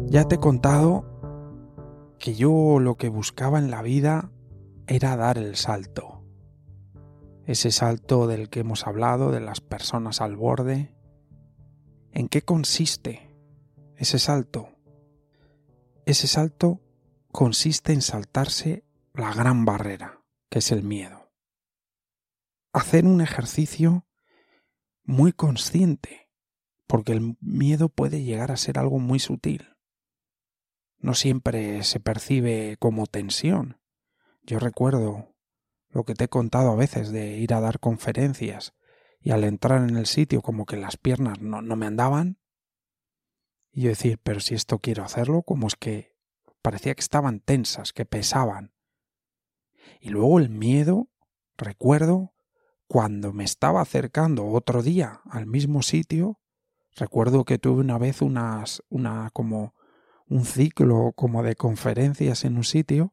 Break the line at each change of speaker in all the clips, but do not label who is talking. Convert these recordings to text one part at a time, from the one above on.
Ya te he contado que yo lo que buscaba en la vida era dar el salto. Ese salto del que hemos hablado, de las personas al borde. ¿En qué consiste ese salto? Ese salto consiste en saltarse la gran barrera, que es el miedo. Hacer un ejercicio muy consciente, porque el miedo puede llegar a ser algo muy sutil. No siempre se percibe como tensión. Yo recuerdo lo que te he contado a veces de ir a dar conferencias y al entrar en el sitio como que las piernas no me andaban y yo decir, pero si esto quiero hacerlo, como es que parecía que estaban tensas, que pesaban. Y luego el miedo, recuerdo cuando me estaba acercando otro día al mismo sitio, recuerdo que tuve una vez como un ciclo como de conferencias en un sitio.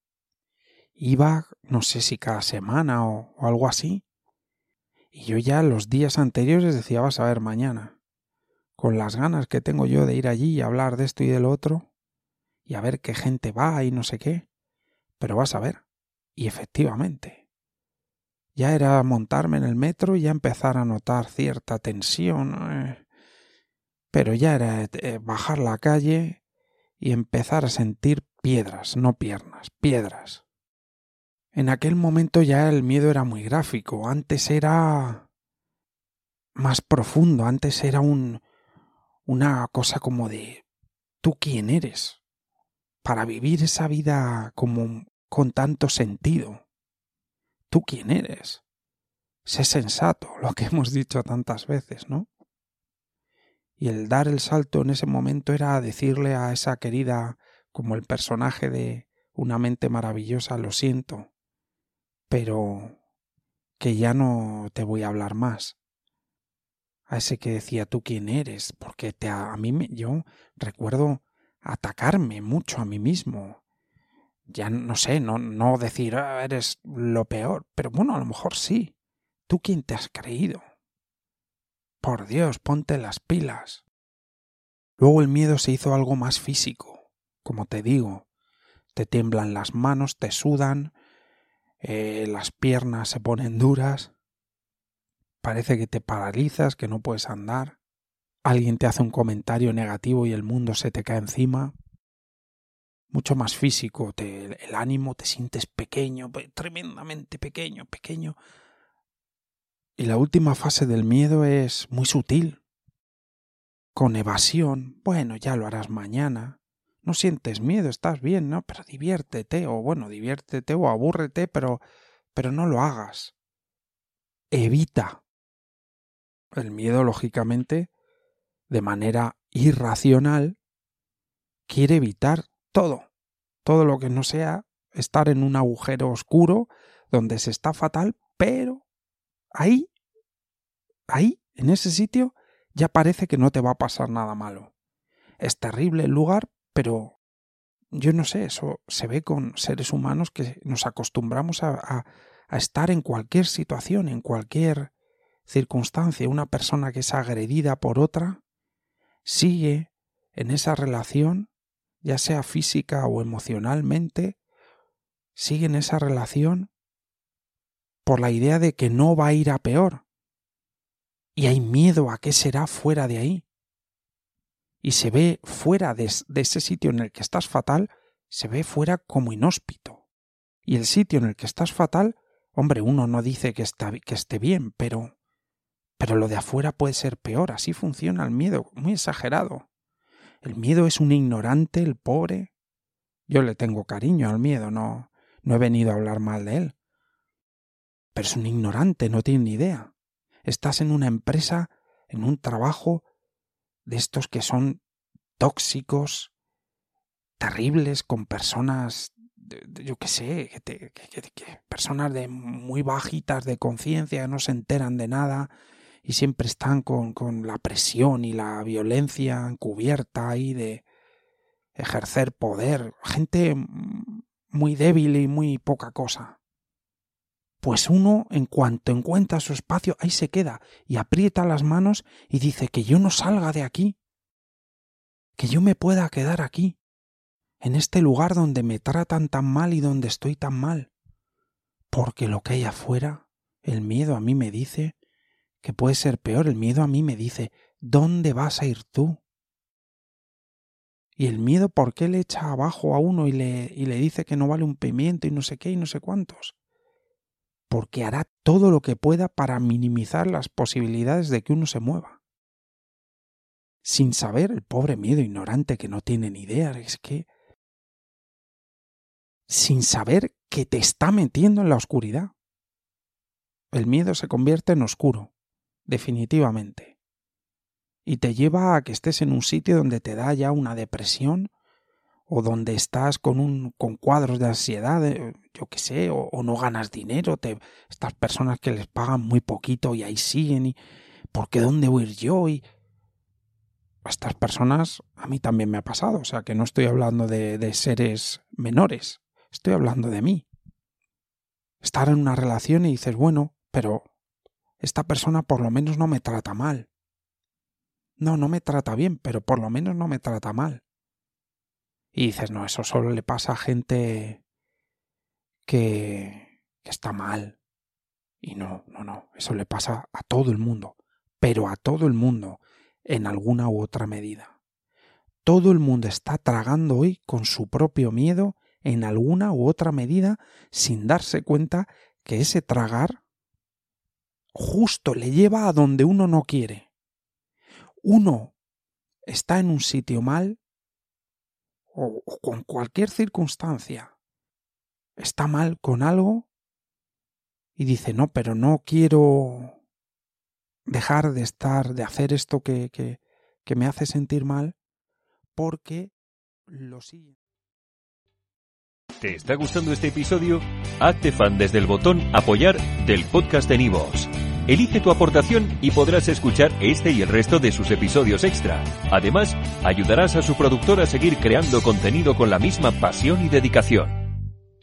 Iba, no sé si cada semana o algo así, y yo ya los días anteriores decía, vas a ver mañana, con las ganas que tengo yo de ir allí y hablar de esto y de lo otro, y a ver qué gente va y no sé qué, pero vas a ver. Y efectivamente, ya era montarme en el metro y ya empezar a notar cierta tensión, pero ya era bajar la calle y empezar a sentir piedras, no piernas, piedras. En aquel momento ya el miedo era muy gráfico, antes era más profundo, antes era una cosa como de ¿tú quién eres? Para vivir esa vida como con tanto sentido. ¿Tú quién eres? Sé sensato, lo que hemos dicho tantas veces, ¿no? Y el dar el salto en ese momento era decirle a esa querida, como el personaje de Una mente maravillosa, lo siento, pero que ya no te voy a hablar más. A ese que decía tú quién eres, porque yo recuerdo atacarme mucho a mí mismo. Ya no sé, no decir eres lo peor, pero bueno, a lo mejor sí. ¿Tú quién te has creído? Por Dios, ponte las pilas. Luego el miedo se hizo algo más físico, como te digo. Te tiemblan las manos, te sudan, las piernas se ponen duras, parece que te paralizas, que no puedes andar. Alguien te hace un comentario negativo y el mundo se te cae encima. Mucho más físico, el ánimo, te sientes pequeño, tremendamente pequeño. Y la última fase del miedo es muy sutil. Con evasión, bueno, ya lo harás mañana. No sientes miedo, estás bien, ¿no? Pero diviértete o abúrrete, pero no lo hagas. Evita. El miedo, lógicamente, de manera irracional, quiere evitar todo lo que no sea estar en un agujero oscuro donde se está fatal, pero ahí, en ese sitio, ya parece que no te va a pasar nada malo. Es terrible el lugar, pero yo no sé, eso se ve con seres humanos que nos acostumbramos a estar en cualquier situación, en cualquier circunstancia. Una persona que es agredida por otra sigue en esa relación, ya sea física o emocionalmente, sigue en esa relación por la idea de que no va a ir a peor. Y hay miedo a qué será fuera de ahí. Y se ve fuera de ese sitio en el que estás fatal, se ve fuera como inhóspito. Y el sitio en el que estás fatal, hombre, uno no dice que esté bien, pero lo de afuera puede ser peor. Así funciona el miedo, muy exagerado. El miedo es un ignorante, el pobre. Yo le tengo cariño al miedo, no he venido a hablar mal de él. Pero es un ignorante, no tiene ni idea. Estás en una empresa, en un trabajo de estos que son tóxicos, terribles, con personas, yo qué sé, personas de muy bajitas de conciencia, que no se enteran de nada y siempre están con la presión y la violencia encubierta ahí de ejercer poder. Gente muy débil y muy poca cosa. Pues uno, en cuanto encuentra su espacio, ahí se queda y aprieta las manos y dice que yo no salga de aquí. que yo me pueda quedar aquí, en este lugar donde me tratan tan mal y donde estoy tan mal. Porque lo que hay afuera, el miedo a mí me dice que puede ser peor. El miedo a mí me dice, ¿dónde vas a ir tú? Y el miedo, ¿por qué le echa abajo a uno y le dice que no vale un pimiento y no sé qué y no sé cuántos? Porque hará todo lo que pueda para minimizar las posibilidades de que uno se mueva. Sin saber, el pobre miedo ignorante que no tiene ni idea, es que sin saber que te está metiendo en la oscuridad. El miedo se convierte en oscuro, definitivamente. Y te lleva a que estés en un sitio donde te da ya una depresión o donde estás con cuadros de ansiedad, yo qué sé, o no ganas dinero, estas personas que les pagan muy poquito y ahí siguen, y ¿por qué dónde voy a ir yo? Y estas personas a mí también me ha pasado, o sea que no estoy hablando de seres menores, estoy hablando de mí. Estar en una relación y dices, bueno, pero esta persona por lo menos no me trata mal. No me trata bien, pero por lo menos no me trata mal. Y dices, no, eso solo le pasa a gente que está mal. Y no, eso le pasa a todo el mundo, pero a todo el mundo en alguna u otra medida. Todo el mundo está tragando hoy con su propio miedo en alguna u otra medida sin darse cuenta que ese tragar justo le lleva a donde uno no quiere. Uno está en un sitio mal o con cualquier circunstancia. Está mal con algo y dice, no, pero no quiero dejar de hacer esto que me hace sentir mal porque lo sigue.
¿Te está gustando este episodio? Hazte fan desde el botón Apoyar del podcast de Nivos. Elige tu aportación y podrás escuchar este y el resto de sus episodios extra. Además, ayudarás a su productor a seguir creando contenido con la misma pasión y dedicación.